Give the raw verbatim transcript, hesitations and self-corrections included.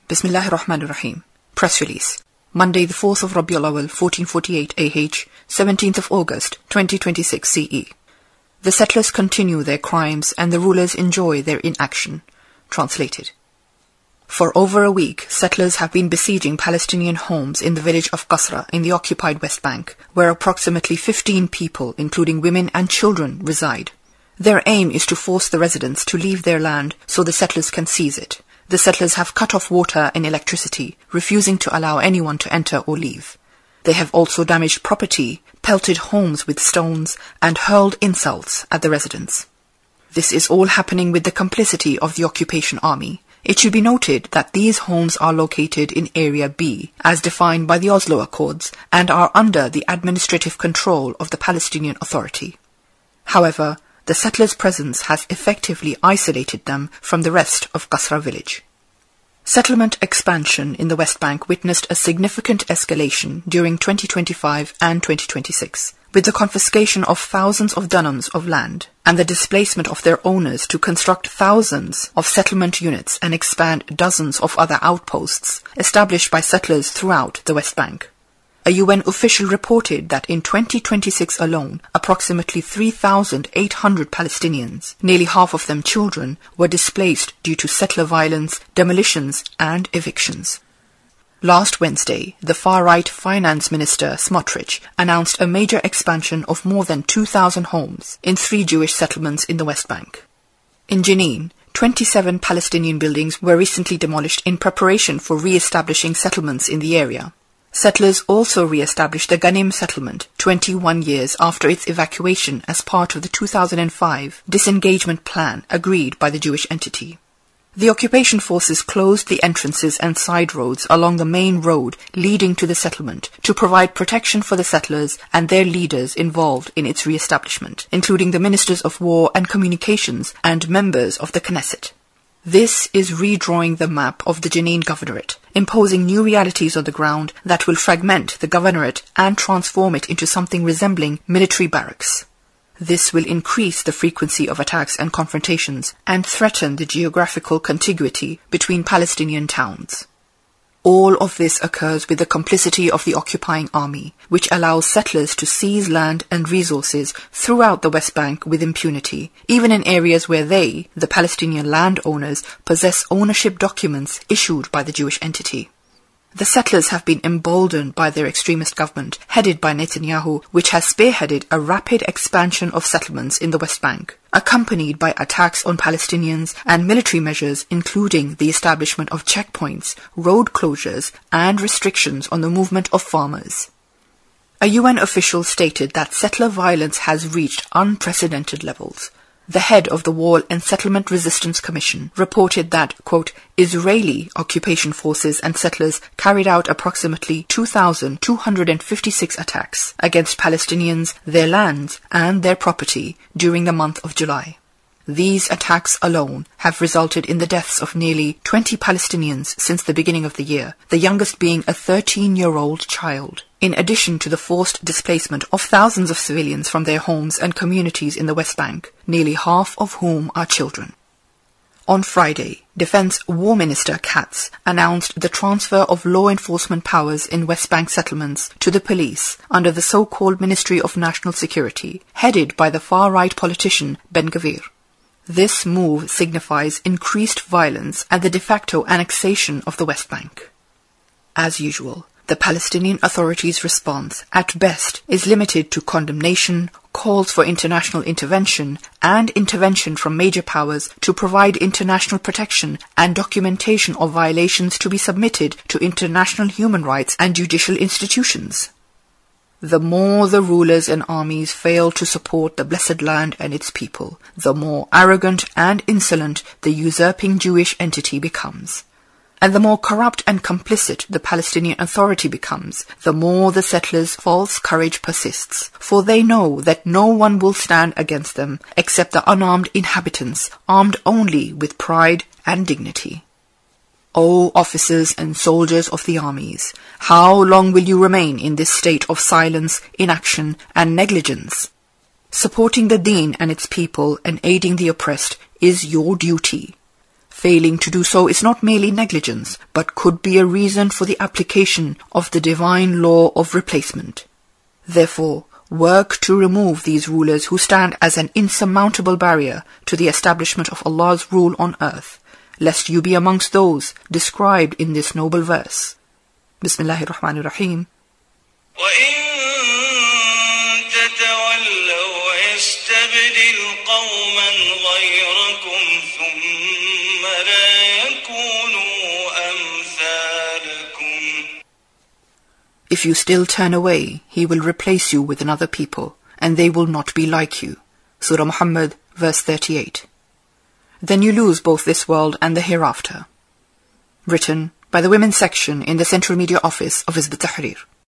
Bismillahir Rahmanir Rahim. Press release. Monday, the fourth of Rabiul Awwal, fourteen forty-eight A H, seventeenth of August, twenty twenty-six C E. The settlers continue their crimes and the rulers enjoy their inaction. Translated. For over a week, settlers have been besieging Palestinian homes in the village of Qasra in the occupied West Bank, where approximately fifteen people, including women and children, reside. Their aim is to force the residents to leave their land so the settlers can seize it. The settlers have cut off water and electricity, refusing to allow anyone to enter or leave. They have also damaged property, pelted homes with stones, and hurled insults at the residents. This is all happening with the complicity of the occupation army. It should be noted that these homes are located in Area B, as defined by the Oslo Accords, and are under the administrative control of the Palestinian Authority. However, the settlers' presence has effectively isolated them from the rest of Qasra village. Settlement expansion in the West Bank witnessed a significant escalation during twenty twenty-five and twenty twenty-six, with the confiscation of thousands of dunams of land and the displacement of their owners to construct thousands of settlement units and expand dozens of other outposts established by settlers throughout the West Bank. A U N official reported that in twenty twenty-six alone, approximately three thousand eight hundred Palestinians, nearly half of them children, were displaced due to settler violence, demolitions and evictions. Last Wednesday, the far-right Finance Minister Smotrich announced a major expansion of more than two thousand homes in three Jewish settlements in the West Bank. In Jenin, twenty-seven Palestinian buildings were recently demolished in preparation for re-establishing settlements in the area. Settlers also re-established the Ghanim settlement twenty-one years after its evacuation as part of the two thousand five disengagement plan agreed by the Jewish entity. The occupation forces closed the entrances and side roads along the main road leading to the settlement to provide protection for the settlers and their leaders involved in its re-establishment, including the Ministers of War and Communications and members of the Knesset. This is redrawing the map of the Jenin Governorate, imposing new realities on the ground that will fragment the governorate and transform it into something resembling military barracks. This will increase the frequency of attacks and confrontations and threaten the geographical contiguity between Palestinian towns. All of this occurs with the complicity of the occupying army, which allows settlers to seize land and resources throughout the West Bank with impunity, even in areas where they, the Palestinian landowners, possess ownership documents issued by the Jewish entity. The settlers have been emboldened by their extremist government, headed by Netanyahu, which has spearheaded a rapid expansion of settlements in the West Bank, accompanied by attacks on Palestinians and military measures including the establishment of checkpoints, road closures, and restrictions on the movement of farmers. A U N official stated that settler violence has reached unprecedented levels. The head of the Wall and Settlement Resistance Commission reported that, quote, Israeli occupation forces and settlers carried out approximately two thousand two hundred fifty-six attacks against Palestinians, their lands, and their property during the month of July. These attacks alone have resulted in the deaths of nearly twenty Palestinians since the beginning of the year, the youngest being a thirteen-year-old child, in addition to the forced displacement of thousands of civilians from their homes and communities in the West Bank, nearly half of whom are children. On Friday, Defense War Minister Katz announced the transfer of law enforcement powers in West Bank settlements to the police under the so-called Ministry of National Security, headed by the far-right politician Ben-Gvir. This move signifies increased violence and the de facto annexation of the West Bank. As usual, the Palestinian Authority's response, at best, is limited to condemnation, calls for international intervention, and intervention from major powers to provide international protection and documentation of violations to be submitted to international human rights and judicial institutions. The more the rulers and armies fail to support the blessed land and its people, the more arrogant and insolent the usurping Jewish entity becomes. And the more corrupt and complicit the Palestinian Authority becomes, the more the settlers' false courage persists, for they know that no one will stand against them except the unarmed inhabitants, armed only with pride and dignity. O officers and soldiers of the armies, how long will you remain in this state of silence, inaction, and negligence? Supporting the Deen and its people and aiding the oppressed is your duty. Failing to do so is not merely negligence, but could be a reason for the application of the divine law of replacement. Therefore, work to remove these rulers who stand as an insurmountable barrier to the establishment of Allah's rule on earth, lest you be amongst those described in this noble verse. Bismillahir Rahmanir Rahim. If you still turn away, He will replace you with another people, and they will not be like you. Surah Muhammad, verse thirty-eight. Then you lose both this world and the hereafter. Written by the Women's Section in the Central Media Office of Hizb ut-Tahrir.